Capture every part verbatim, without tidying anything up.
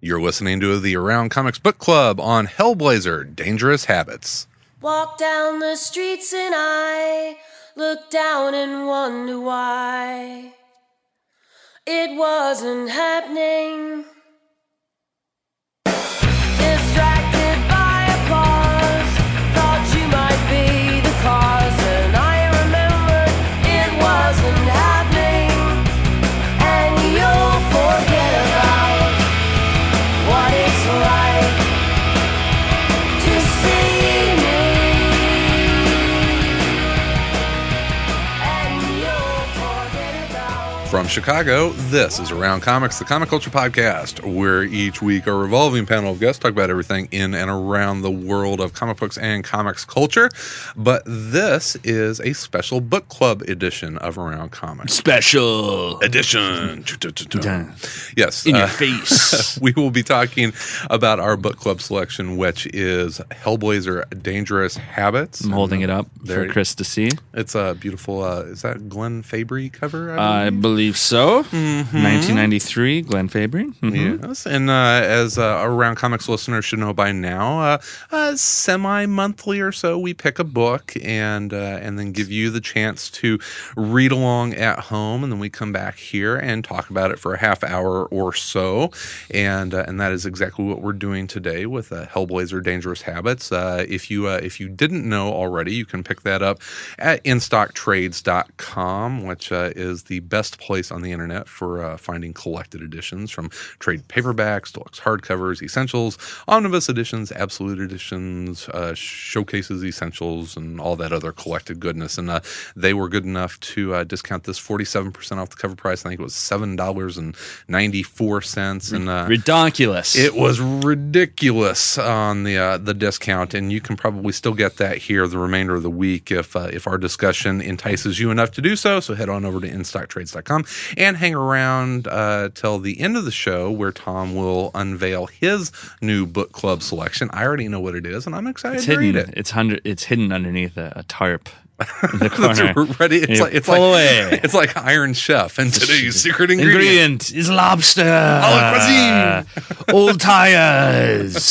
You're listening to the Around Comics Book Club on Hellblazer, Dangerous Habits. Walk down the streets and I look down and wonder why it wasn't happening. Distracted by applause, thought you might be the cause, and I remembered it wasn't happening. And you'll forget about what it's like to see me, and you'll forget about. From Chicago, this is Around Comics, the comic culture podcast, where each week a revolving panel of guests talk about everything in and around the world of comic books and comics culture. But this is a special book club edition of Around Comics. Special Edition. Yes. in your uh, face. we will be talking about our book club selection, which is Hellblazer Dangerous Habits. I'm holding it up There- for Chris to see. It's a beautiful, uh, is that Glenn Fabry cover? I believe so. nineteen ninety-three, Glenn Fabry. Mhm. Yes, and uh, as uh, Around Comics listeners should know by now, uh, uh, semi-monthly or so, we pick a book and uh, and then give you the chance to read along at home, and then we come back here and talk about it for a half hour or so, and uh, and that is exactly what we're doing today with uh, Hellblazer Dangerous Habits. Uh, if you uh, if you didn't know already, you can pick that up at in stock trades dot com, which uh, is the best place on the internet for uh, finding collected editions, from trade paperbacks, deluxe hardcovers, essentials, omnibus editions, absolute editions, uh, showcases, essentials, and all that other collected goodness. And uh, they were good enough to uh, discount this forty-seven percent off the cover price. I think it was seven dollars and ninety-four cents. And uh, Ridiculous. it was ridiculous on the uh, the discount, and you can probably still get that here the remainder of the week if uh, if our discussion entices you enough to do so. So head on over to in stock trades dot com and hang around uh, till the end of the show, where Tom will unveil his new book club selection. I already know what it is, and I'm excited it's to hidden. read it. It's hundred. It's hidden underneath a, a tarp in the That's corner. ready. It's You like it's pull like away. it's like Iron Chef, and today's secret ingredient. Ingredient is lobster. la Old tires.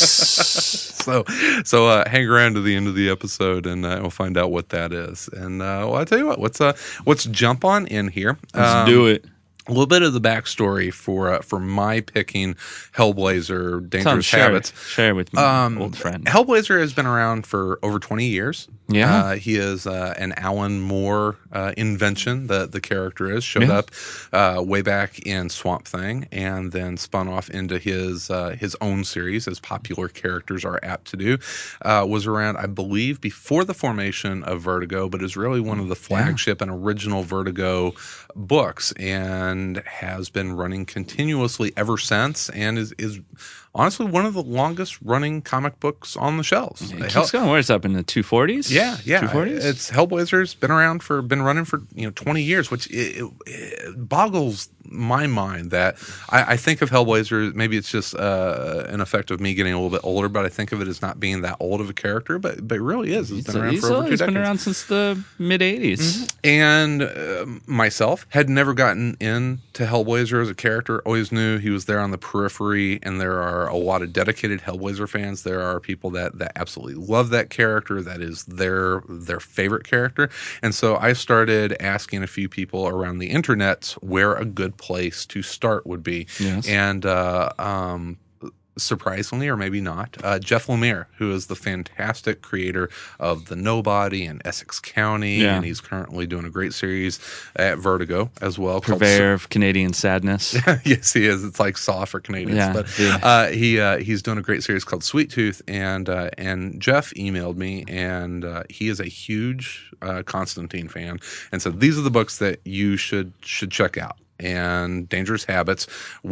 So, so uh, hang around to the end of the episode, and uh, we'll find out what that is. And uh, well, I'll tell you what. Let's uh, let's jump on in here. Let's Um, do it. A little bit of the backstory for uh, for my picking Hellblazer Tom, Dangerous share, Habits. share with me, Um, old friend. Hellblazer has been around for over twenty years. Yeah. Uh, he is uh, an Alan Moore uh, invention, the, the character is. Showed Yeah. up uh, way back in Swamp Thing, and then spun off into his uh, his own series, as popular characters are apt to do. Uh, was around, I believe, before the formation of Vertigo, but is really one of the flagship and original Vertigo books, and has been running continuously ever since, and is is honestly one of the longest running comic books on the shelves. It Hell- keeps going. Where's up in the two forties? yeah, yeah. two forties. It's Hellblazer's been around for been running for you know twenty years, which it, it, it boggles my mind that I, I think of Hellblazer. Maybe it's just uh, an effect of me getting a little bit older, but I think of it as not being that old of a character. But but it really is. It's been around He's, for over two he's decades. been around since the mid eighties. And uh, myself had never gotten into Hellblazer as a character. Always knew he was there on the periphery, and there are a lot of dedicated Hellblazer fans. There are people that, that absolutely love that character. That is their their favorite character. And so I started asking a few people around the internet where a good place to start would be. Yes. And uh, um, surprisingly, or maybe not, uh, Jeff Lemire, who is the fantastic creator of The Nobody and Essex County, Yeah. and he's currently doing a great series at Vertigo as well. called Purveyor of Canadian sadness. Yes, he is. It's like Saw for Canadians. Yeah, but yeah. uh, he uh, he's doing a great series called Sweet Tooth, and uh, and Jeff emailed me, and uh, he is a huge uh, Constantine fan, and so these are the books that you should should check out. And Dangerous Habits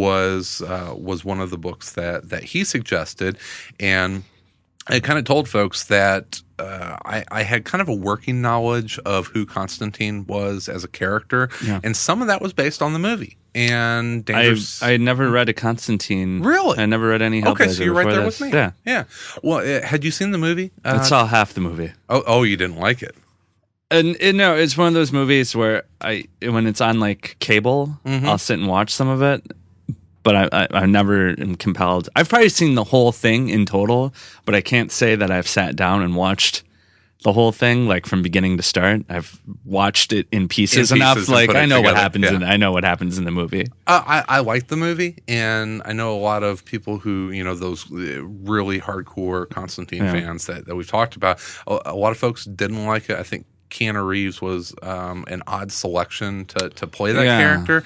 was uh, was one of the books that that he suggested, and I kind of told folks that uh, I, I had kind of a working knowledge of who Constantine was as a character, Yeah. and some of that was based on the movie. And I Dangerous, I had never read a Constantine. Really? I never read any Hellblazer. okay, so you're right before there this. with me. Yeah, yeah. Well, uh, had you seen the movie? Uh, I saw half the movie. oh, oh, you didn't like it. And, and no, it's one of those movies where I, when it's on like cable, Mhm. I'll sit and watch some of it. but I, I, I never am compelled. I've probably seen the whole thing in total, but I can't say that I've sat down and watched the whole thing, like from beginning to start. I've watched it in pieces, In enough. pieces and Like put I it know what together, happens. yeah. In I know what happens in the movie. Uh, I, I like the movie, and I know a lot of people who, you know, those uh, really hardcore Constantine Yeah. fans that, that we've talked about. A, a lot of folks didn't like it. I think Keanu Reeves was um, an odd selection to, to play that Yeah. character.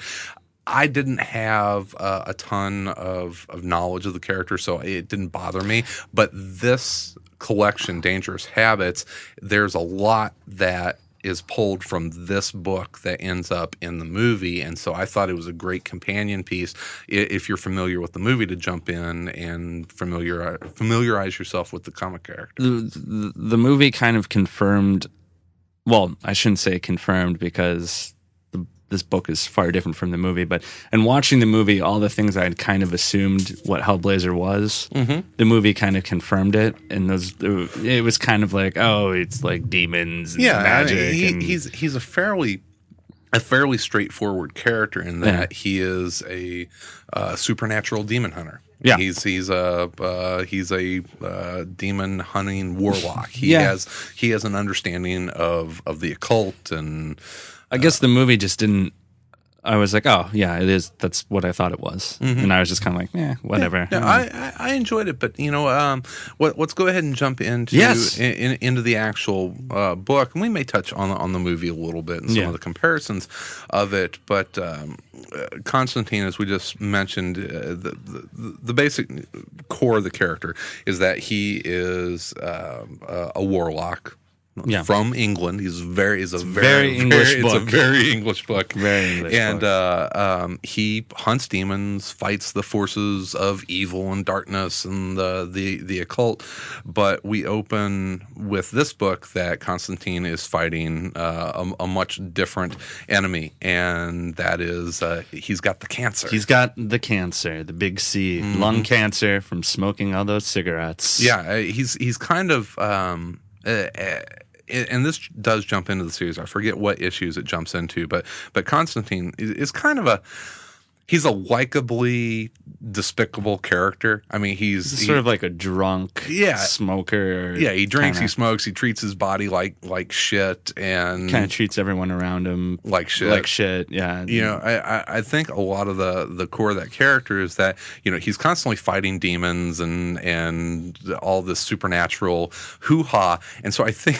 I didn't have uh, a ton of, of knowledge of the character, so it didn't bother me. But this collection, Dangerous Habits, there's a lot that is pulled from this book that ends up in the movie, and so I thought it was a great companion piece i- if you're familiar with the movie to jump in and familiar familiarize yourself with the comic character. The, the, the movie kind of confirmed. Well, I shouldn't say confirmed because the, this book is far different from the movie. But in watching the movie, all the things I had kind of assumed what Hellblazer was, Mm-hmm. the movie kind of confirmed it. And those, it was kind of like, oh, it's like demons and Yeah, magic. I mean, he, and, he's he's a fairly a fairly straightforward character in that he is a uh, supernatural demon hunter. Yeah. he's he's a uh, he's a uh, demon hunting warlock. He Yeah. has he has an understanding of of the occult, and I guess the movie just didn't. I was like, oh yeah, it is. That's what I thought it was, and I was just kind of like, eh, whatever. no, I, I I enjoyed it. But you know, um, what let's go ahead and jump into Yes. in, in, into the actual uh, book, and we may touch on on the movie a little bit and some Yeah. of the comparisons of it. But um, uh, Constantine, as we just mentioned, uh, the, the the basic core of the character is that he is um, a, a warlock. Yeah. From England, he's very is a very, very English very- It's book. a very English book. Very English and book. uh, um, he hunts demons, fights the forces of evil and darkness and the the the occult. But we open with this book that Constantine is fighting uh, a, a much different enemy, and that is uh, he's got the cancer. He's got the cancer, the big C, Mm-hmm. lung cancer from smoking all those cigarettes. Yeah, uh, he's he's kind of, um, uh, uh, and this does jump into the series. I forget what issues it jumps into, but but Constantine is, is kind of a he's a likably despicable character. I mean, he's He's he- sort of like a drunk Yeah. smoker. yeah, he drinks, he kinda, smokes, he treats his body like like shit, and kind of treats everyone around him like shit. like shit. Yeah, You know, I, I- I think a lot of the, the core of that character is that, you know, he's constantly fighting demons and and all this supernatural hoo-ha. And so I think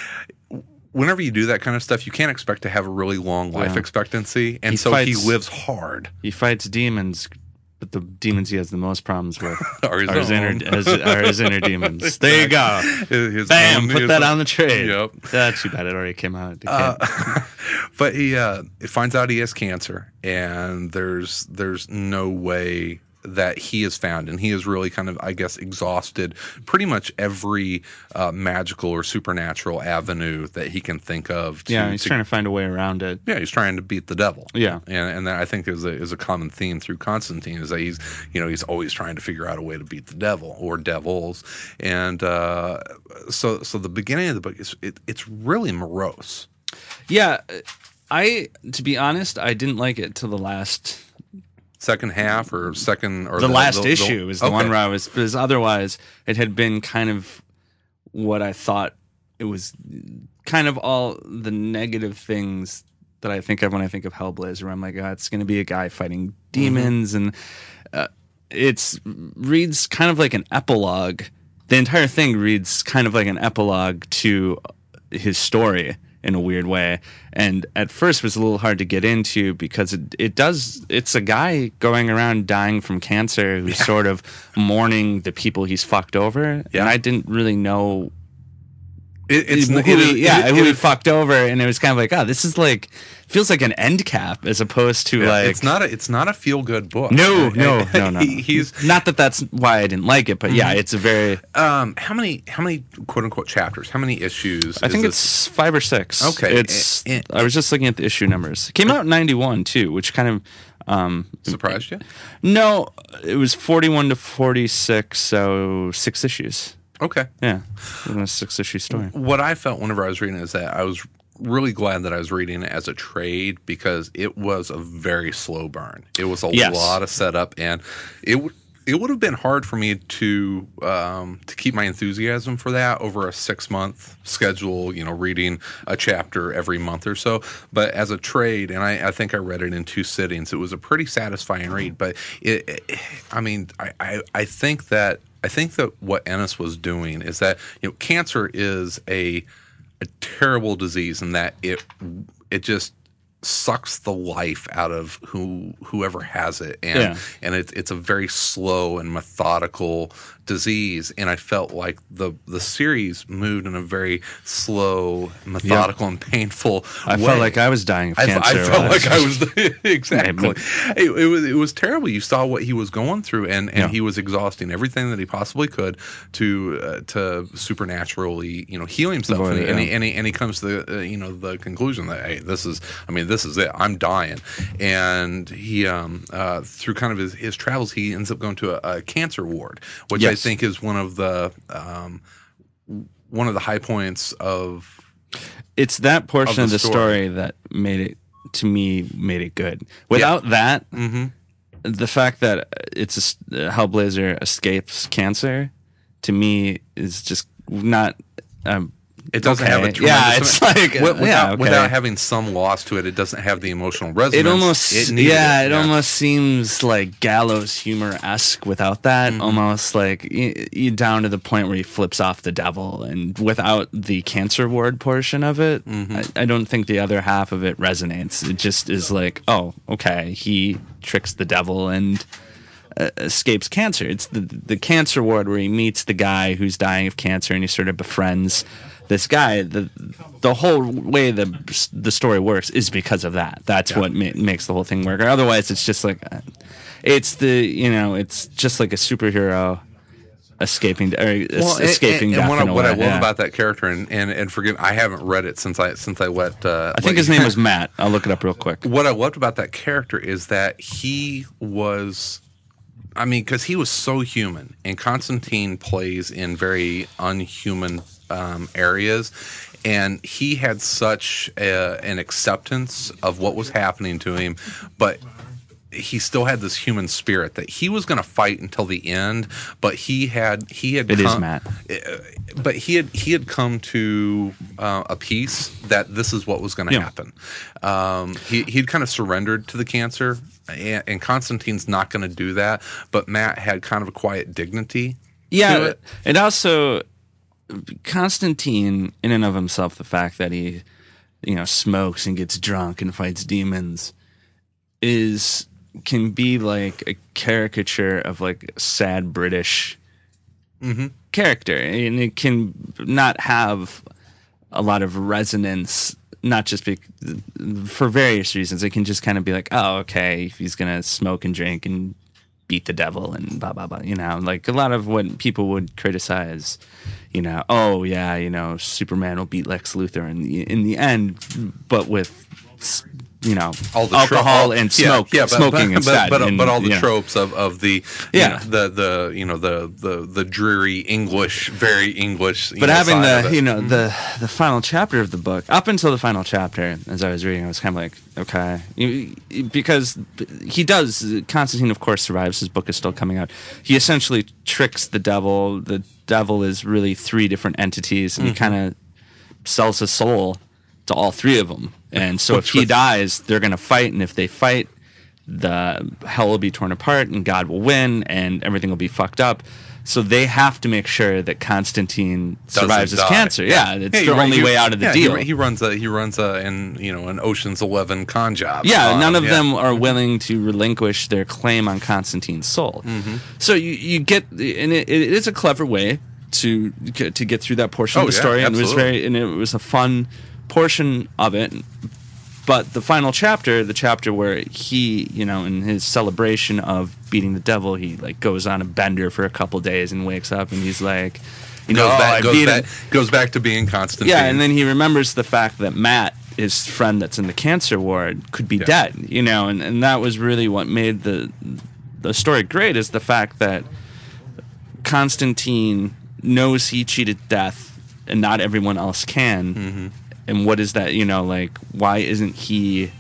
whenever you do that kind of stuff, you can't expect to have a really long life Yeah. expectancy. And He so fights- he lives hard. he fights demons, but the demons he has the most problems with Are his are his own. inner as, are his inner demons. There you go. His- his Bam! own- Put his that own- on the trade. Yep. That's too bad. It already came out. It Uh, can't- but he uh, finds out he has cancer, and there's there's no way that he is found, and he is really kind of, I guess, exhausted pretty much every uh, magical or supernatural avenue that he can think of. To, yeah, he's to- trying to find a way around it. yeah, he's trying to beat the devil. Yeah. and and that I think is a is a common theme through Constantine is that he's you know he's always trying to figure out a way to beat the devil or devils, and uh, so so the beginning of the book is it, it's really morose. Yeah, I to be honest, I didn't like it till the last. Second half or second or The, last issue was the okay. one where I was because otherwise it had been kind of what I thought it was, kind of all the negative things that I think of when I think of Hellblazer. Where I'm like, oh, it's going to be a guy fighting demons, and uh, it's reads kind of like an epilogue. The entire thing reads kind of like an epilogue to his story in a weird way, and at first was a little hard to get into because it, it does it's a guy going around dying from cancer who's sort of mourning the people he's fucked over. Yeah. And I didn't really know It, it's who it he, is- yeah it- who it he is- fucked over, and it was kind of like, oh, this is like feels like an end cap as opposed to yeah, like it's not a it's not a feel good book. no Uh, no no no he- he's not that that's why I didn't like it, but yeah, it's a very um how many how many quote unquote chapters? How many issues? I is think this? it's five or six. Okay. It's Eh, eh. I was just looking at the issue numbers. It came out in ninety-one too, which kind of um surprised you. no, it was forty-one to forty-six, so six issues. Okay. Yeah. It was a six issue story. What I felt whenever I was reading is that I was really glad that I was reading it as a trade because it was a very slow burn. It was a Yes. lot of setup, and it would it would have been hard for me to um, to keep my enthusiasm for that over a six month schedule. You know, reading a chapter every month or so. But as a trade, and I, I think I read it in two sittings. It was a pretty satisfying read. But it, it I mean, I, I I think that I think that what Ennis was doing is that you know cancer is a a terrible disease in that it it just sucks the life out of who whoever has it, and Yeah. and it's it's a very slow and methodical disease. And I felt like the the series moved in a very slow, methodical, and painful I way. felt like I was dying of I, cancer. I felt when like I was exactly. Right, It, it was it was terrible. You saw what he was going through, and, and Yeah. he was exhausting everything that he possibly could to uh, to supernaturally you know heal himself. Avoid and, it, and, yeah. he, and he and he comes to the uh, you know the conclusion that hey, this is I mean this is it. I'm dying, and he um uh, through kind of his, his travels, he ends up going to a, a cancer ward, which I Yes. think is one of the um one of the high points of It's that portion Of of the the, story. story. that made it, to me, made it good. Without that, mm-hmm. the fact that it's a, s- uh, Hellblazer escapes cancer, to me, is just not. Um, It doesn't okay. have a tremendous Yeah, it's like Wi- without, yeah, okay. without having some loss to it. It doesn't have the emotional resonance. It almost, it needed yeah, it, yeah. almost seems like gallows humor esque without that. Mm-hmm. Almost like you, you down to the point where he flips off the devil, and without the cancer ward portion of it, Mm-hmm. I, I don't think the other half of it resonates. It just is like, oh, okay, he tricks the devil and uh, escapes cancer. It's the the cancer ward where he meets the guy who's dying of cancer, and he sort of befriends this guy. The the whole way the the story works is because of that. That's what ma- makes the whole thing work. Or otherwise, it's just like uh, it's the you know it's just like a superhero escaping or es- Well, and- escaping and, and death what, I, in a what I way, love yeah. about that character, and, and and forgive, I haven't read it since I since I let. Uh, I think his name was Matt. I'll look it up real quick. What I loved about that character is that he was, I mean, because he was so human, and Constantine plays in very unhuman um, areas, and he had such a, an acceptance of what was happening to him, but he still had this human spirit that he was going to fight until the end. But he had he had It is come, Matt. but he had he had come to uh, a peace that this is what was going to Yeah. happen. Um, he he'd kind of surrendered to the cancer, and, and Constantine's not going to do that. But Matt had kind of a quiet dignity. to Yeah, it. and also Constantine, in and of himself, the fact that he, you know, smokes and gets drunk and fights demons, is can be like a caricature of like a sad British character, and it can not have a lot of resonance. Not just be, for various reasons. It can just kind of be like, oh, okay, he's gonna smoke and drink and beat the devil and blah blah blah. You know, like a lot of what people would criticize. You know, oh yeah, you know, Superman will beat Lex Luthor in the in the end, but with you know All the tro- alcohol all- and yeah, smoke, yeah, but, smoking but, instead. But, but, and, but all the you know. tropes of, of the you Yeah. know, the the you know the the the dreary English, very English. You But know, having side of the it. you know the the final chapter of the book, up until the final chapter, as I was reading, I was kind of like, okay, You- you- because he does. Constantine, of course, survives. His book is still coming out. He essentially tricks the devil. The devil is really three different entities, and he kind of sells his soul to all three of them. And so, if Which he was- dies, they're going to fight, and if they fight, the hell will be torn apart, and God will win, and everything will be fucked up. So they have to make sure that Constantine Doesn't survives his die. cancer. Yeah, it's he their run- only he- way out of the yeah, he deal. run- He, runs a he runs a in you know an Ocean's Eleven con job. Yeah, on none him, of yeah. them are willing to relinquish their claim on Constantine's soul. Mm-hmm. So you, you get, and it, it is a clever way to get, to get through that portion Oh, of the yeah, story, and it was absolutely. very, and it was a fun portion of it. But the final chapter, the chapter where he, you know, in his celebration of beating the devil, he like goes on a bender for a couple days and wakes up and he's like, you know, goes "Oh, back I goes beat back him." goes back to being Constantine. Yeah, and then he remembers the fact that Matt, his friend that's in the cancer ward, could be Yeah. dead, you know, and, and that was really what made the the story great, is the fact that Constantine knows he cheated death and not everyone else can. Mm-hmm. and what is that? You know, like why isn't he?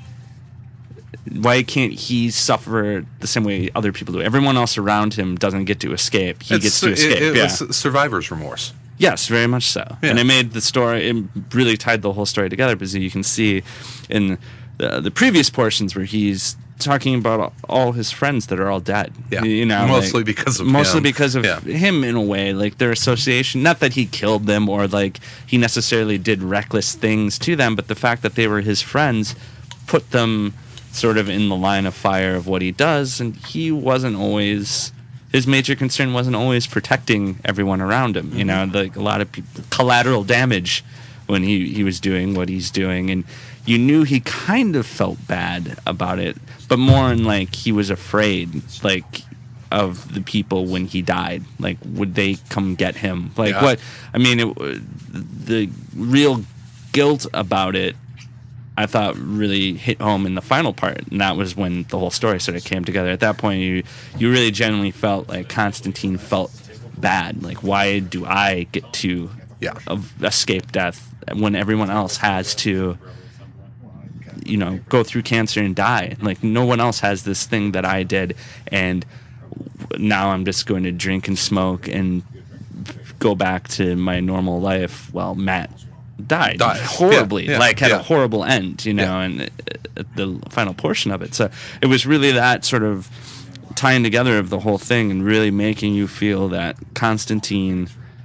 Why can't he suffer the same way other people do? Everyone else around him doesn't get to escape. He It's- gets to it- escape. It, yeah. was survivor's remorse. Yes, very much so. Yeah. And it made the story, it really tied the whole story together because you can see in the, the previous portions where he's talking about all his friends that are all dead. Yeah. You know, Mostly like- because of mostly him. because of Yeah. him in a way, like their association. Not that he killed them or like he necessarily did reckless things to them, but the fact that they were his friends put them sort of in the line of fire of what he does, and he wasn't always. His major concern wasn't always protecting everyone around him. You know, like a lot of people, collateral damage when he, he was doing what he's doing. And you knew he kind of felt bad about it, but more in like he was afraid, like, of the people when he died. Like, would they come get him? Like, Yeah. what? I mean, it, the real guilt about it I thought really hit home in the final part, and that was when the whole story sort of came together. At that point, you you really genuinely felt like Constantine felt bad. Like, why do I get to Yeah. of escape death when everyone else has to, you know, go through cancer and die? Like, no one else has this thing that I did, and now I'm just going to drink and smoke and go back to my normal life. Well, Matt died, Died. horribly, Yeah, yeah, like had yeah. a horrible end, you know, Yeah. and uh, at the final portion of it. So it was really that sort of tying together of the whole thing and really making you feel that Constantine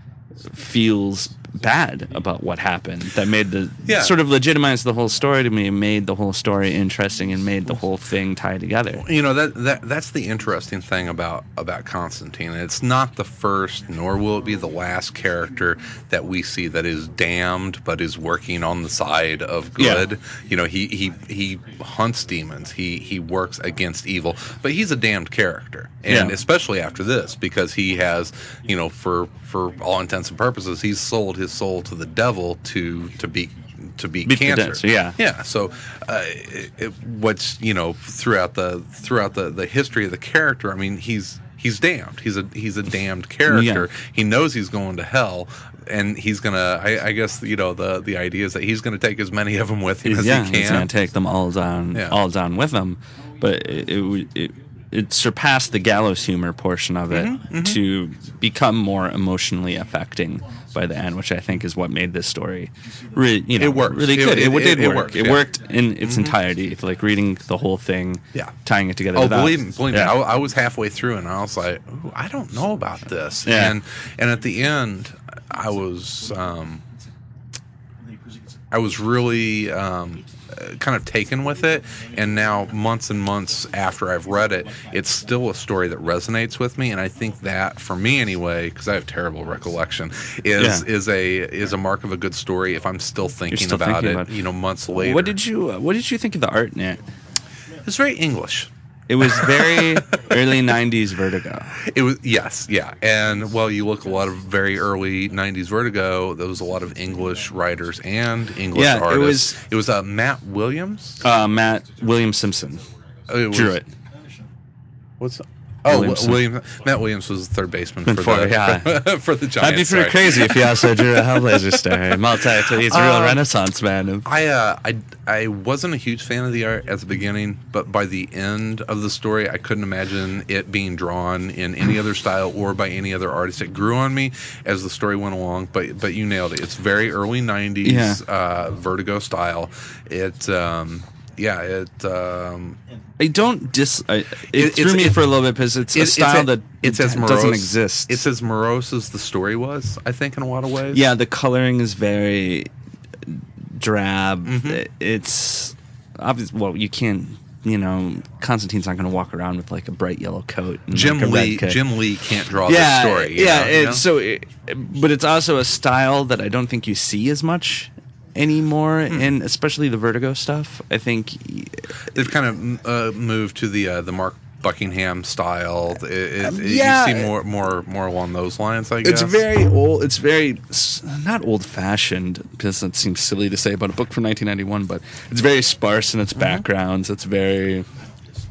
feels bad about what happened. That made the Yeah. sort of legitimized the whole story to me, made the whole story interesting, and made the whole thing tie together. You know, that, that that's the interesting thing about about Constantine. It's not the first, nor will it be the last character that we see that is damned but is working on the side of good. Yeah. You know, he he he hunts demons. He he works against evil, but he's a damned character. And Yeah. especially after this, because he has, you know, for for all intents and purposes, he's sold his soul to the devil to to be to beat, Beat the cancer. cancer, yeah. Yeah. So, uh, it, it, what's you know throughout the throughout the, the history of the character, I mean, he's he's damned. He's a he's a damned character. Yeah. He knows he's going to hell, and he's gonna. I, I guess you know the the idea is that he's gonna take as many of them with him as yeah, he he's gonna can. take them all down, Yeah. all down with him. But it, it it it surpassed the gallows humor portion of it Mm-hmm, to become more emotionally affecting by the end, which I think is what made this story really, you know, It works. really It- good. It, it- did it work. works, it yeah. worked in its entirety. Like reading the whole thing, Yeah. tying it together. Oh, without- believe me, believe yeah. me. I, I was halfway through, and I was like, Ooh, I don't know about this. Yeah. And and at the end, I was um, I was really um, uh, kind of taken with it. And now, months and months after I've read it, it's still a story that resonates with me. And I think that, for me anyway, because I have terrible recollection, is Yeah. is a is a mark of a good story. If I'm still thinking still about thinking it, about it. you know, months later. What did you uh, What did you think of the art in it? It's very English. It was very early nineties Vertigo. It was yes, yeah, and well, you look a lot of very early nineties Vertigo. There was a lot of English writers and English Yeah, it artists. was- It was uh, Matt Williams. Uh, Matt William Simpson It was, drew it. What's oh Williamson. William Matt Williams was the third baseman for, For- the yeah. for the Giants. That'd be pretty sorry. crazy if he also drew a Hellblazer story. Multi, he's a real Uh, Renaissance man. I uh, I I wasn't a huge fan of the art at the beginning, but by the end of the story, I couldn't imagine it being drawn in any other style or by any other artist. It grew on me as the story went along, but but you nailed it. It's very early nineties Yeah. uh, Vertigo style. It um, yeah it. Um, I don't dis. I, it, It- threw it's- me it- for a little bit because it's a it- style a- that it's as morose, doesn't exist. It's as morose as the story was, I think, in a lot of ways. Yeah, the coloring is very drab. Mm-hmm. It- It's obvious. Well, you can't. You know, Constantine's not going to walk around with like a bright yellow coat. And Jim like a red Lee coat. Jim Lee can't draw yeah, this story. you yeah. know, you know? It's so, it, but it's also a style that I don't think you see as much anymore, Hmm. and especially the Vertigo stuff. I think They've kind of uh, moved to the uh, the Mark Buckingham style. It, it, it- yeah. you see more more more along those lines. I guess it's very old. It's very s- not old fashioned because it seems silly to say about a book from nineteen ninety-one, but it's very sparse in its Mm-hmm. backgrounds. It's very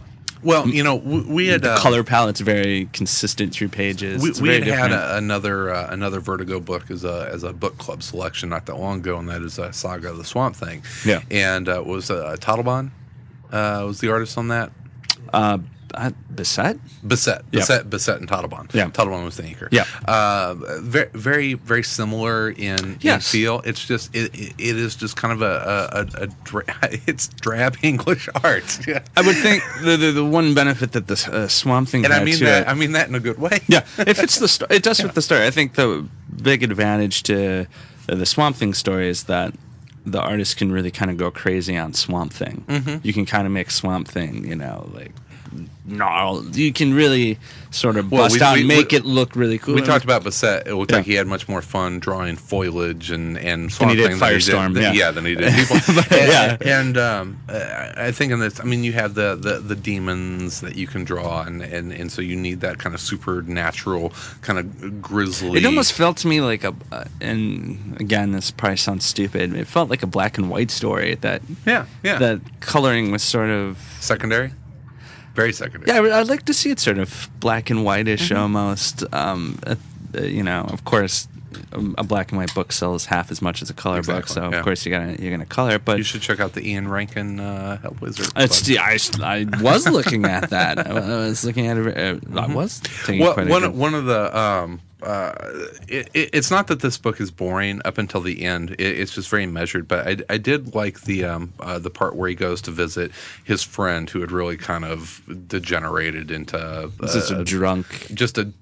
Well, you know, we, we had The uh, color palette's very consistent through pages. We, It's we very had had different. a, another uh, another Vertigo book as a as a book club selection not that long ago, and that is uh, Saga of the Swamp Thing. Yeah. and uh, was uh, Tatelbaum uh, was the artist on that. Uh, uh, Bissett? Bissett, Yeah. Bissett, Bissett, and Tatelbaum. Yeah. Tatelbaum was the anchor. Yeah. uh, very, very, very similar in, in Yes. feel. It's just it, it, it is just kind of a, a, a, a dra- it's drab English art. Yeah. I would think the, the the one benefit that the uh, Swamp Thing And had I mean to that it, I mean that in a good way. yeah, it fits the sto- it does fit the story. I think the big advantage to uh, the Swamp Thing story is that the artist can really kind of go crazy on Swamp Thing. Mm-hmm. You can kind of make Swamp Thing, you know, like gnarled. You can really sort of Well, bust we- out we- and make we- it look really cool. We talked about Bissett. It looked Yeah. like he had much more fun drawing foliage and and he Swamp did Thing than Firestorm, He did, yeah. yeah, than he did people. and, Yeah. and um, uh, I think in this, I mean, you have the, the, the demons that you can draw, and, and, and so you need that kind of supernatural, kind of grisly. It almost felt to me like a, uh, and again, this probably sounds stupid. It felt like a black and white story. That yeah, yeah, that coloring was sort of secondary, very secondary. yeah. I would- I'd like to see it sort of black and whitish Mm-hmm. almost. Um, uh, uh, you know, of course, um, a black and white book sells half as much as a color book, Exactly, so yeah. of course you gotta you're gonna color it. But You should check out the Ian Rankin uh, Hellblazer. it's Club. yeah, I, I was looking at that. I was looking at it. Uh, I was taking Well, quite a one good- one of the um, uh, it, it, it's not that this book is boring up until the end. It, it's just very measured. But I, I did like the um, uh, the part where he goes to visit his friend who had really kind of degenerated into uh, just a drunk. just a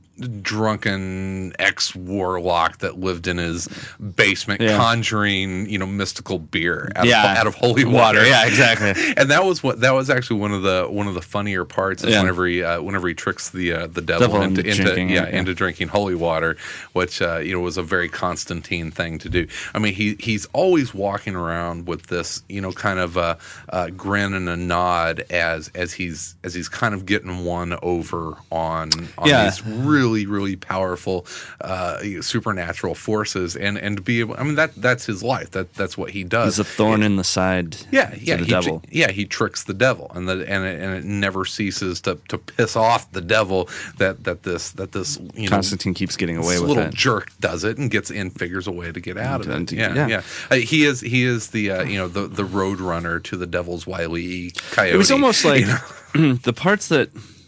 drunken ex warlock that lived in his basement Yeah. conjuring, you know, mystical beer out, Yeah. of, out of holy water. Yeah, exactly. And that was what that was actually one of the one of the funnier parts is Yeah. whenever he uh, whenever he tricks the uh, the devil, Devil into, into into drinking yeah, it, yeah. into drinking holy water, which uh, you know was a very Constantine thing to do. I mean, he he's always walking around with this, you know, kind of a, a grin and a nod as as he's as he's kind of getting one over on on Yeah. these really really powerful uh, supernatural forces, and and to be able, I mean that that's his life. That that's what he does. He's a thorn in the side. Yeah, to yeah, the he, devil. yeah, he tricks the devil, and the and it, and it never ceases to, to piss off the devil that, that this that this you know Constantine keeps getting away this with little it. jerk does it and gets in figures a way to get out of And- it. Yeah, yeah. yeah. Uh, he is he is the uh, you know the the road runner to the devil's wily coyote. It was almost like you know? the parts that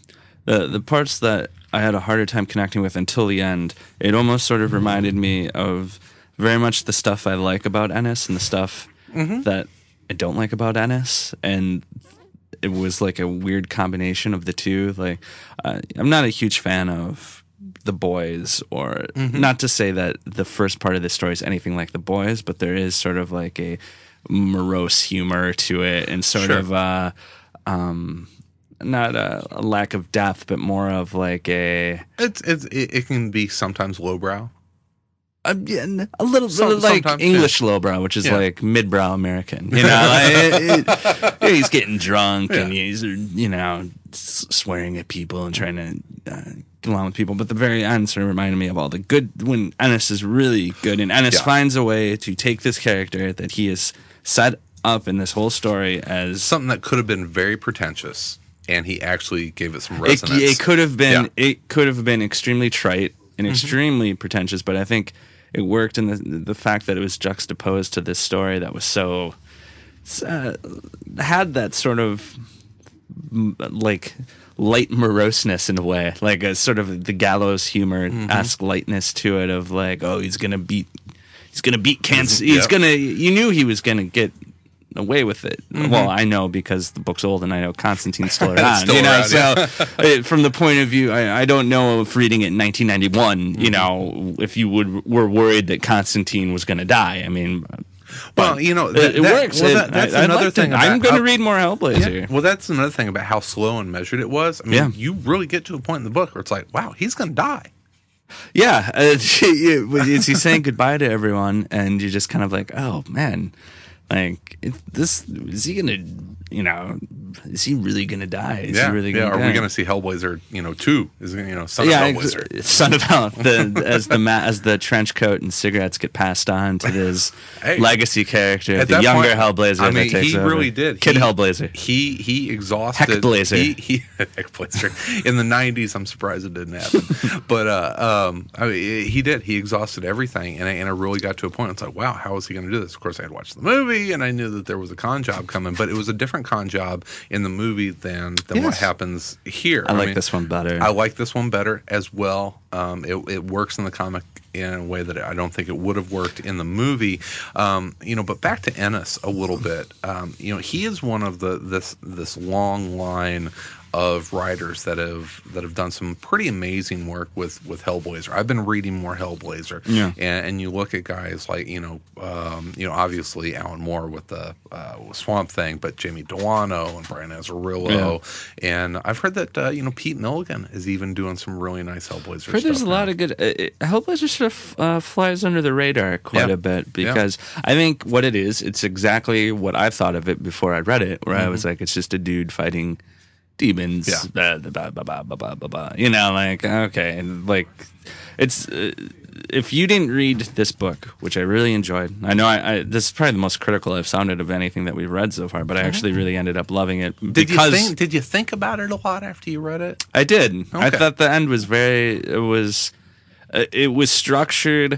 the the parts that I had a harder time connecting with until the end. It almost sort of reminded me of very much the stuff I like about Ennis and the stuff Mm-hmm. that I don't like about Ennis, and it was like a weird combination of the two. Like, uh, I'm not a huge fan of The Boys, or Mm-hmm. not to say that the first part of the story is anything like The Boys, but there is sort of like a morose humor to it, and sort Sure. of uh, um, not a, a lack of depth, but more of like a It's it's it, it can be sometimes lowbrow. a, yeah, a little, Some- little like sometimes, English lowbrow, which is Yeah. like midbrow American. You know, like, it- it- yeah, he's getting drunk and Yeah. he's you know s- swearing at people and trying to uh, get along with people. But the very end sort of reminded me of all the good when Ennis is really good, and Ennis Yeah. finds a way to take this character that he has set up in this whole story as Something that could have been very pretentious, and he actually gave it some It, resonance. it could have been Yeah. it could have been extremely trite and Mm-hmm. extremely pretentious, but I think it worked in the the fact that it was juxtaposed to this story that was so uh, had that sort of m- like light moroseness in a way, like a sort of the gallows humor esque Mm-hmm. lightness to it of like, oh, he's gonna beat he's gonna beat cancer. Yeah. He's gonna you knew he was gonna get away with it. Mm-hmm. Well, I know because the book's old and I know Constantine's still around. Still you know, around, yeah. so uh, from the point of view, I, I don't know if reading it in nineteen ninety-one, Mm-hmm. you know, if you would were worried that Constantine was going to die. I mean, Well, you know, it, that, it that- works. well, It- that- that's I- I'd another like to- thing. About I'm going to how- read more Hellblazer. Yeah. Well, that's another thing about how slow and measured it was. I mean, Yeah. you really get to a point in the book where it's like, wow, he's going to die. Yeah, uh, is he saying goodbye to everyone, and you're just kind of like, oh man, Like, it, this is he gonna, you know, is he really gonna die? Is yeah, he really yeah. gonna Are die? we going to see Hellblazer? You know, two is you know son yeah, of Hellblazer. ex- son of Hell. The as the ma- as the trench coat and cigarettes get passed on to this Hey, legacy character, at the that younger point, Hellblazer. I mean, that takes he over. really did. Kid He- Hellblazer. He he exhausted Heckblazer. He, he Heckblazer in the nineties. I'm surprised it didn't happen, but uh, um, I mean, he did. He exhausted everything, and I, and I really got to a point. It's like, wow, how is he going to do this? Of course, I had watched the movie, and I knew that there was a con job coming, but it was a different con job in the movie than than what Yes. happens here. I like mean, this one better. I like this one better as well. Um, it, it works in the comic in a way that I don't think it would have worked in the movie. Um, you know, but back to Ennis a little bit. Um, you know, he is one of the this this long line of writers that have that have done some pretty amazing work with with Hellblazer. I've been reading more Hellblazer, Yeah. and, and you look at guys like you know, um, you know, obviously Alan Moore with the uh, Swamp Thing, but Jamie Delano and Brian Azzarello, and I've heard that uh, you know Pete Milligan is even doing some really nice Hellblazer. I've heard there's stuff a lot now. of good. Uh, Hellblazer sort of uh, flies under the radar quite Yeah. a bit because I think what it is, it's exactly what I thought of it before I read it, where I was like, it's just a dude fighting demons. Yeah. Blah, blah, blah, blah, blah, blah, blah, blah. You know, like, okay. And like, it's. Uh, if you didn't read this book, which I really enjoyed, I know I, I this is probably the most critical I've sounded of anything that we've read so far, but I actually really ended up loving it Did you because think? Did you think about it a lot after you read it? I did. I Okay. thought the end was very. It was. Uh, it was structured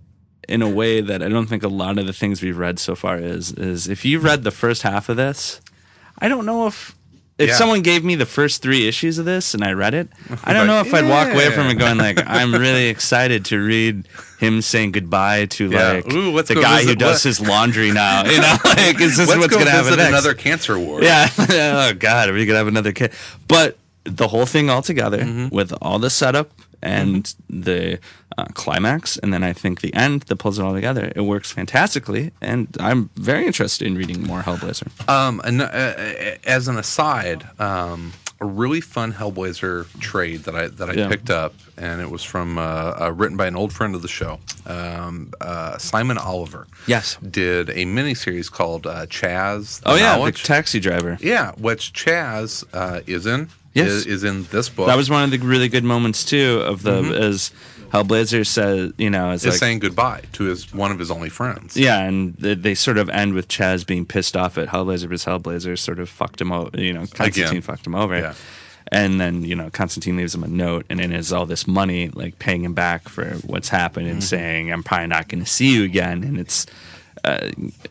in a way that I don't think a lot of the things we've read so far is. Is if you read the first half of this, I don't know if. If Yeah. someone gave me the first three issues of this and I read it, I don't know if I'd walk away from it going like, I'm really excited to read him saying goodbye to Yeah. like Ooh, let's the go guy who visit- does let- his laundry now. You know, like is this Let's what's go going to happen visit next? another cancer ward. Yeah. Oh God, are we gonna have another kid? But the whole thing all together Mm-hmm. with all the setup and the uh, climax, and then I think the end that pulls it all together, it works fantastically. And I'm very interested in reading more Hellblazer. Um, and uh, as an aside, um, a really fun Hellblazer trade that I that I Yeah. picked up, and it was from uh, uh, written by an old friend of the show, um, uh, Simon Oliver. Yes. Did a miniseries called uh, Chaz. The Oh yeah, the Knowledge. taxi driver. Yeah, which Chaz uh, is in. Yes. is, is in this book. That was one of the really good moments too. Of the as Hellblazer says, you know, is is like. saying goodbye to his one of his only friends. Yeah, and they, they sort of end with Chaz being pissed off at Hellblazer because Hellblazer sort of fucked him over. You know, Constantine Again. fucked him over. Yeah. And then, you know, Constantine leaves him a note, and it is all this money, like paying him back for what's happened and saying, I'm probably not going to see you again. And it's, uh,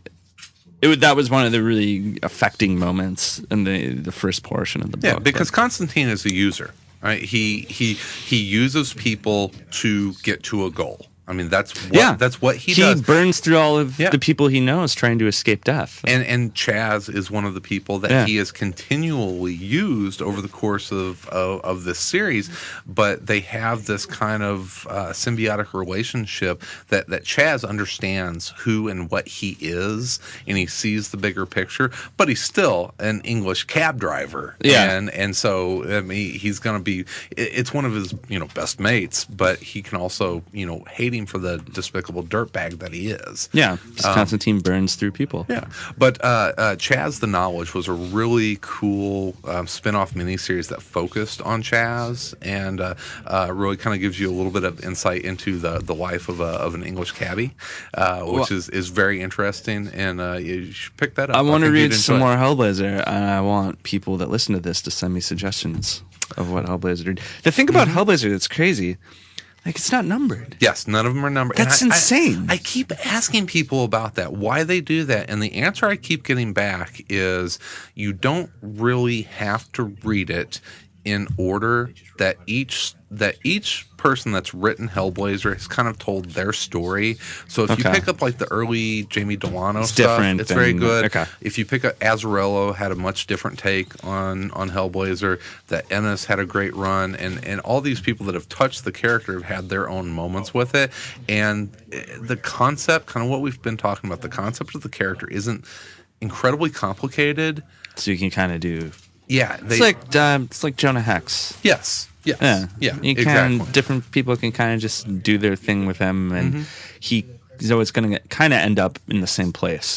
it, wa- that was one of the really affecting moments in the, the first portion of the book. Yeah, because Constantine is a user. Right? He he he uses people to get to a goal. I mean, that's what, yeah, that's what he, he does. burns through all of Yeah. the people he knows trying to escape death. And and Chaz is one of the people that Yeah. he has continually used over the course of, of of this series, but they have this kind of uh, symbiotic relationship that that Chaz understands who and what he is, and he sees the bigger picture. But he's still an English cab driver, Yeah. and and so I mean, he's going to be. it- It's one of his you know best mates, but he can also you know hate him for the despicable dirtbag that he is. Yeah, just Constantine burns through people. Yeah, but uh, uh, Chaz the Knowledge was a really cool um, spin-off miniseries that focused on Chaz and uh, uh, really kind of gives you a little bit of insight into the, the life of, a, of an English cabbie, uh, which Well- is, is very interesting, and uh, you should pick that up. I want to think you'd read some enjoy more it. Hellblazer, and I want people that listen to this to send me suggestions of what Hellblazer did. The thing about Hellblazer that's crazy, like it's not numbered. Yes, none of them are numbered. And That's I- I- insane. I, keep asking people about that, why they do that. And the answer I keep getting back is you don't really have to read it in order that each that each person that's written Hellblazer has kind of told their story. So if you Okay. pick up like the early Jamie Delano It's stuff, different it's very than- good. okay. If you pick up Azzarello, had a much different take on on Hellblazer. That Ennis had a great run, and and all these people that have touched the character have had their own moments with it. And eh, the concept, kind of what we've been talking about, the concept of the character isn't incredibly complicated. So you can kind of do. Yeah, they, It's like um, it's like Jonah Hex. yes, yes, Yeah, yeah, You can exactly. different people can kind of just do their thing with him, and Mm-hmm. he he's always going to kind of end up in the same place.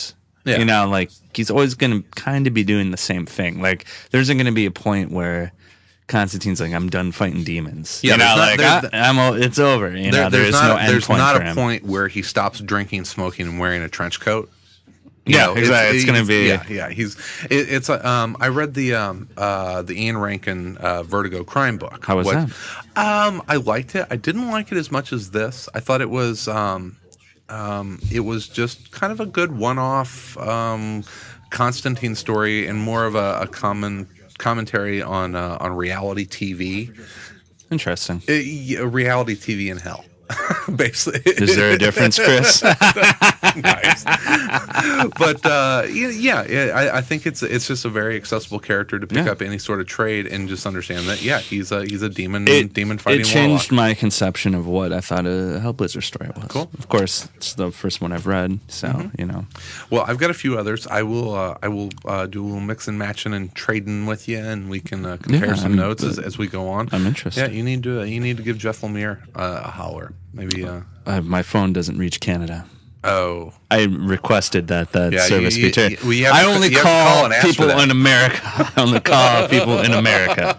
Yeah. You know, like he's always going to kind of be doing the same thing. Like there isn't going to be a point where Constantine's like, I'm done fighting demons. Yeah, you know, there's not- like there's- I, I'm, o- it's over. You There- know, there there's is not, no end there's point not for a him. point where he stops drinking, smoking, and wearing a trench coat. You Yeah, know, exactly. It's gonna he's- be- yeah, yeah. He's it, it's a, um. I read the um uh the Ian Rankin uh, Vertigo crime book. How was What- that? Um, I liked it. I didn't like it as much as this. I thought it was um, um, it was just kind of a good one-off um, Constantine story and more of a, a common commentary on uh, on reality T V. Interesting. Uh, yeah, reality T V in hell. Basically, Is there a difference, Chris? nice. But uh, yeah, yeah, yeah, I, I think it's it's just a very accessible character to pick Yeah. up any sort of trade and just understand that yeah, he's a he's a demon It, demon fighting it changed warlock. my conception of what I thought a Hellblazer story was. Cool. Of course, it's the first one I've read, so Mm-hmm. you know. Well, I've got a few others. I will uh, I will uh, do a little mix and matching and trading with you, and we can uh, compare Yeah, some I'm- notes as, as we go on. I'm interested. Yeah, you need to uh, you need to give Jeff Lemire uh, a holler. Maybe. Uh, Uh, my phone doesn't reach Canada. oh. I requesed that that Yeah, service you- be turned. you- well, you have I to- only you have to call call and ask for people that. in America. I only call people in America.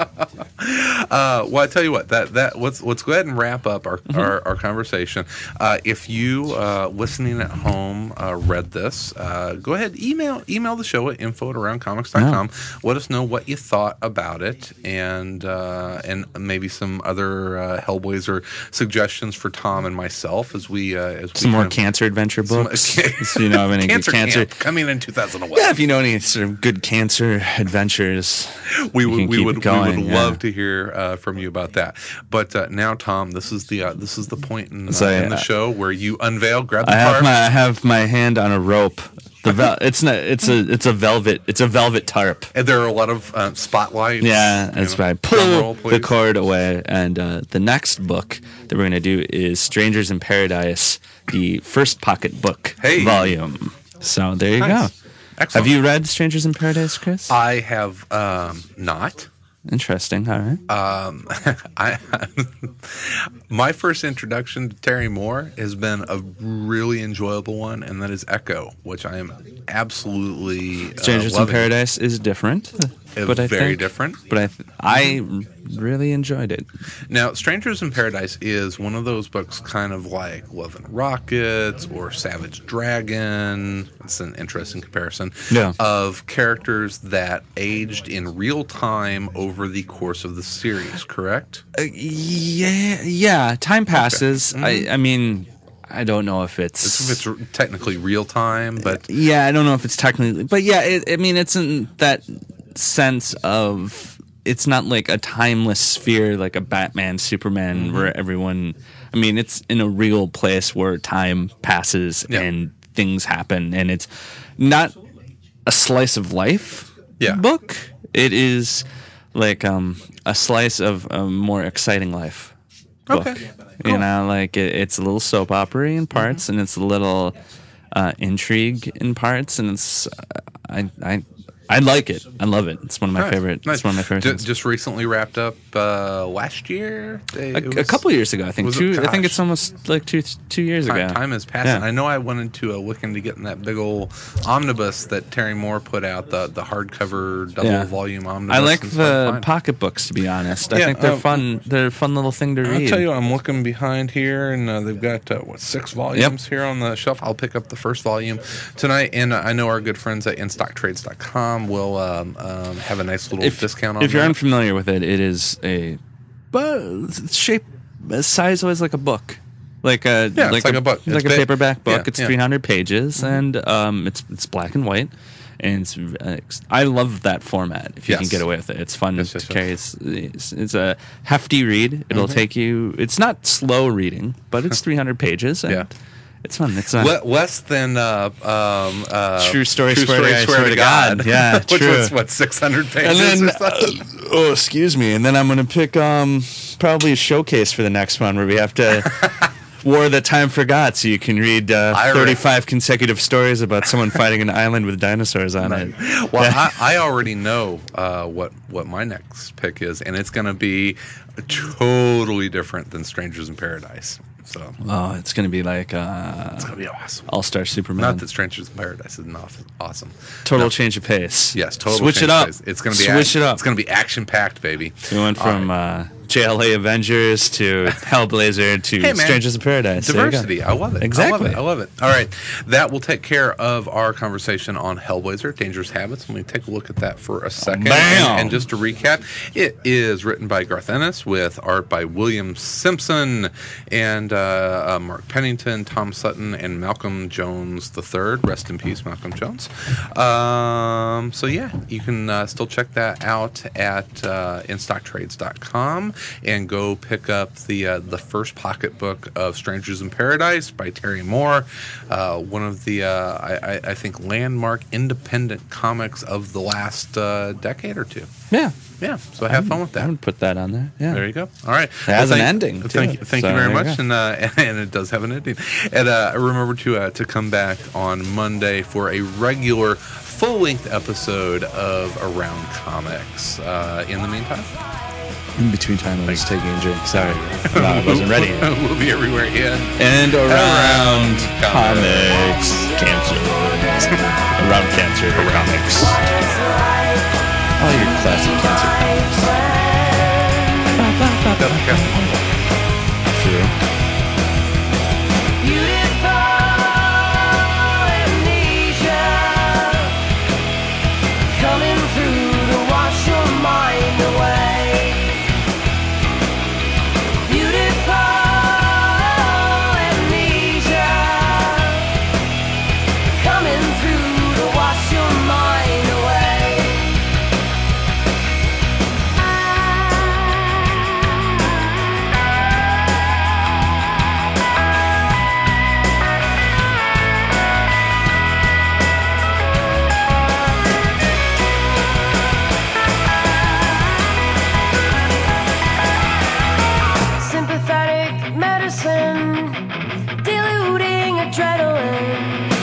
Uh, well, I tell you what. That that let's let's go ahead and wrap up our Mm-hmm. our, our conversation. Uh, if you uh, listening at home uh, read this, uh, go ahead email email the show at info at around comics dot com. Let us know what you thought about it, and uh, and maybe some other uh, Hellblazer suggestions for Tom and myself as we uh, as we Some more kind of- cancer adventure some- books. So you know of any cancer, good cancer? Camp coming in two thousand eleven. Yeah, if you know any sort of good cancer adventures, we you would can we keep would it going, we would yeah. love to hear uh, from you about that. But uh, now, Tom, this is the uh, this is the point in, uh, So, in the uh, show where you unveil, grab the I have card. my I have my hand on a rope. The vel- it's not it's a it's a velvet it's a velvet tarp. and there are a lot of uh, spotlights. Yeah, you that's know. right. Drum roll, Pull please. the cord away, and uh, the next book that we're going to do is Strangers in Paradise, the first pocket book Hey. volume. So there you Nice. go. Excellent. Have you read Strangers in Paradise, Chris? I have um, not. Interesting. All right. Um, I my first introduction to Terry Moore has been a really enjoyable one, and that is Echo, which I am absolutely uh, Strangers in loving. Paradise is different, Uh, but I very think- different. But I th- I really enjoyed it. Now, Strangers in Paradise is one of those books, kind of like Love and Rockets or Savage Dragon. It's an interesting comparison. Yeah. Of characters that aged in real time over the course of the series, correct? Uh, yeah, yeah. Time passes. I I mean, I don't know if it's. It's, it's r- technically real time, but Yeah, I don't know if it's technically, but yeah, it, I mean, it's in that sense of it's not like a timeless sphere like a Batman, Superman, Mm-hmm. where everyone. I mean, it's in a real place where time passes Yeah. and things happen, and it's not a slice of life Yeah. book. It is like um, a slice of a more exciting life book. Okay, You know, like it, it's a little soap opera in parts, and it's a little uh, intrigue in parts, and it's uh, I I I like it. I love it. It's one of my Nice, favorite. nice. It's one of my favorite Ju- things. Just recently wrapped up uh, last year. It A, a was- couple years ago, I think. was it- Two. I think gosh. it's almost like two two years Time, ago. time is passing. Yeah. I know I went into a looking to get in that big old omnibus that Terry Moore put out, the the hardcover double Yeah. volume omnibus. I like and stuff. the Fine. pocketbooks, to be honest. I Yeah, think they're uh, fun. They're a fun little thing to I'll read. tell you, what, I'm looking behind here, and uh, they've got uh, what six volumes here on the shelf. I'll pick up the first volume tonight, and uh, I know our good friends at in stock trades dot com will um, um, have a nice little if, discount on if you're that. unfamiliar with it, it is a but it's shape size wise like a book. Like a Yeah, it's like a book. like It's a big. paperback book. Yeah, it's yeah. three hundred pages, and um, it's it's black and white, and it's uh, I love that format. If you can Yes. get away with it, it's fun Yes, to yes, yes. carry. It's, it's, it's a hefty read. It'll Mm-hmm. take you. It's not slow reading, but it's three hundred pages, and Yeah. it's fun. It's a Le- less than uh, um, uh, True Story, Swear to God, Swear to God. Yeah, which true. was what six hundred And pages then, or something. uh, oh, excuse me. And then I'm going to pick um, probably a showcase for the next one where we have to War That Time Forgot, so you can read uh, I already- thirty-five consecutive stories about someone fighting an island with dinosaurs on it. Well, I, I already know uh, what what my next pick is, and it's going to be totally different than Strangers in Paradise. So Oh, it's going to be like uh, it's going to be awesome. All-Star Superman. Not that Strangers in Paradise isn't aw- awesome. Total No. change of pace. Yes, total. Switch change it up. pace. It's going to be Switch ac- it up. It's going to be action packed, baby. We went from uh, J L A Avengers to Hellblazer to Hey, man. Strangers in Paradise. There you go. Diversity. I love it. Exactly. I love it. I love it. All right. That will take care of our conversation on Hellblazer, Dangerous Habits. Let me take a look at that for a second. Bam. And, and just to recap, it is written by Garth Ennis with art by William Simpson and uh, uh, Mark Pennington, Tom Sutton, and Malcolm Jones the third. Rest in peace, Malcolm Jones. Um, so, yeah, you can uh, still check that out at uh, in stock trades dot com and go pick up the uh, the first pocketbook of Strangers in Paradise by Terry Moore, uh, one of the uh, I, I, I think landmark independent comics of the last uh, decade or two. Yeah. Yeah, so have fun with I that. would put that on there. Yeah. There you go. All right. It has an ending, too. Thank you, thank So you very there you much, go. and, uh, and it does have an ending. And uh, remember to uh, to come back on Monday for a regular full length episode of Around Comics. Uh, in the meantime, In between time, I was taking a drink. Sorry. No, I wasn't ready yet. we'll be everywhere in. And around Around comics, cancer, around cancer comics, all your classic cancer comics. That's Captain. True. Beautiful amnesia coming through to wash your mind away. Beautiful amnesia coming through to wash your mind away. Sympathetic medicine, diluting adrenaline.